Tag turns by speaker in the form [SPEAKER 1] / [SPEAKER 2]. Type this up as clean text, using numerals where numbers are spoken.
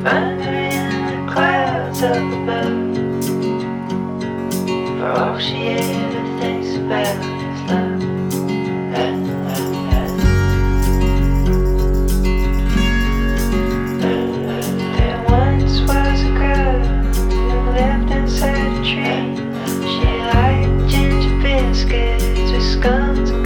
[SPEAKER 1] Under in the clouds up above. For all she ever thinks about is love. There once was a girl who lived inside a tree. She liked ginger biscuits with scones